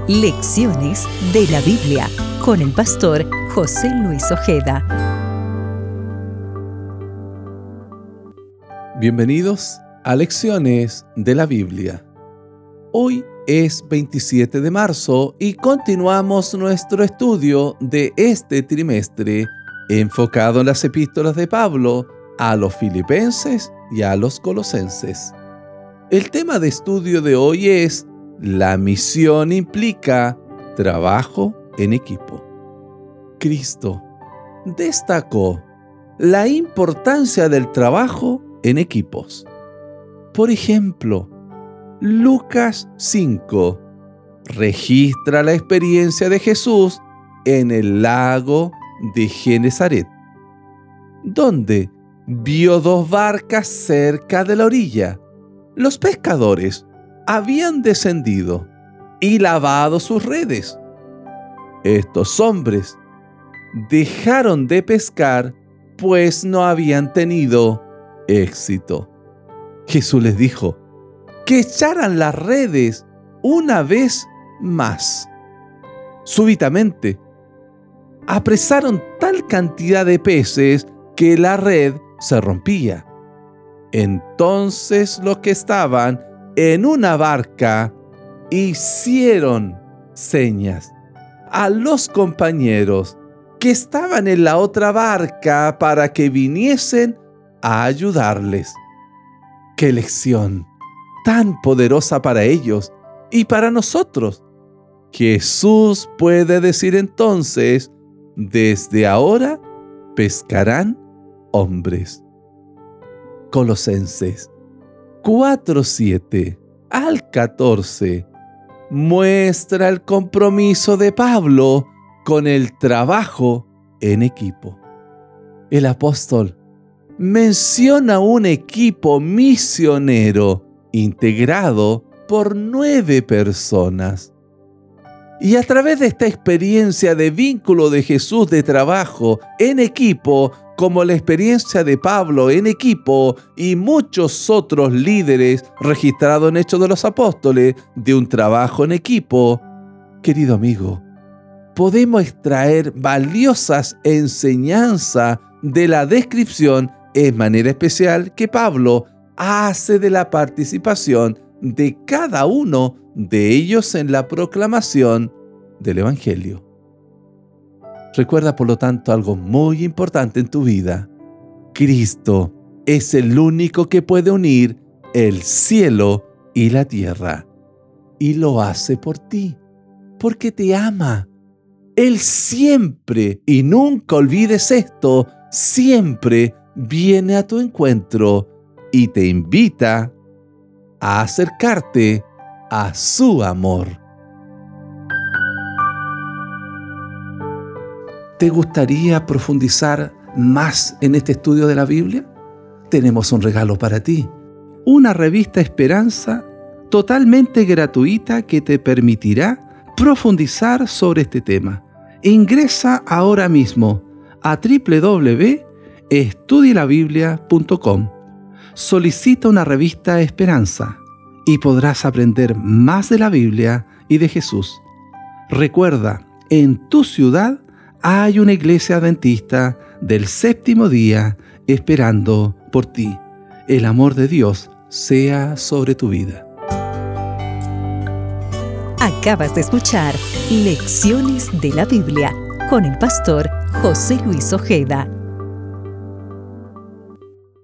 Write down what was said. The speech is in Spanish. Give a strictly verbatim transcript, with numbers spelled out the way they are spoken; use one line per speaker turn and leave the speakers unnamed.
Lecciones de la Biblia con el pastor José Luis Ojeda.
Bienvenidos a Lecciones de la Biblia. Hoy es veintisiete de marzo y continuamos nuestro estudio de este trimestre enfocado en las epístolas de Pablo a los filipenses y a los colosenses. El tema de estudio de hoy es: la misión implica trabajo en equipo. Cristo destacó la importancia del trabajo en equipos. Por ejemplo, Lucas cinco registra la experiencia de Jesús en el lago de Genesaret, donde vio dos barcas cerca de la orilla. Los pescadores habían descendido y lavado sus redes. Estos hombres dejaron de pescar, pues no habían tenido éxito. Jesús les dijo que echaran las redes una vez más. Súbitamente, apresaron tal cantidad de peces que la red se rompía. Entonces los que estaban en una barca hicieron señas a los compañeros que estaban en la otra barca para que viniesen a ayudarles. ¡Qué lección tan poderosa para ellos y para nosotros! Jesús puede decir entonces: desde ahora pescarán hombres. Colosenses cuatro, siete al catorce muestra el compromiso de Pablo con el trabajo en equipo. El apóstol menciona un equipo misionero integrado por nueve personas. Y a través de esta experiencia de vínculo de Jesús de trabajo en equipo, como la experiencia de Pablo en equipo y muchos otros líderes registrados en Hechos de los Apóstoles de un trabajo en equipo, querido amigo, podemos extraer valiosas enseñanzas de la descripción en manera especial que Pablo hace de la participación de cada uno de ellos en la proclamación del Evangelio. Recuerda, por lo tanto, algo muy importante en tu vida. Cristo es el único que puede unir el cielo y la tierra. Y lo hace por ti, porque te ama. Él siempre, y nunca olvides esto, siempre viene a tu encuentro y te invita a acercarte a su amor. ¿Te gustaría profundizar más en este estudio de la Biblia? Tenemos un regalo para ti. Una revista Esperanza totalmente gratuita que te permitirá profundizar sobre este tema. Ingresa ahora mismo a doble u doble u doble u punto estudie la biblia punto com. Solicita una revista Esperanza y podrás aprender más de la Biblia y de Jesús. Recuerda, en tu ciudad hay una iglesia adventista del séptimo día esperando por ti. El amor de Dios sea sobre tu vida.
Acabas de escuchar Lecciones de la Biblia con el pastor José Luis Ojeda.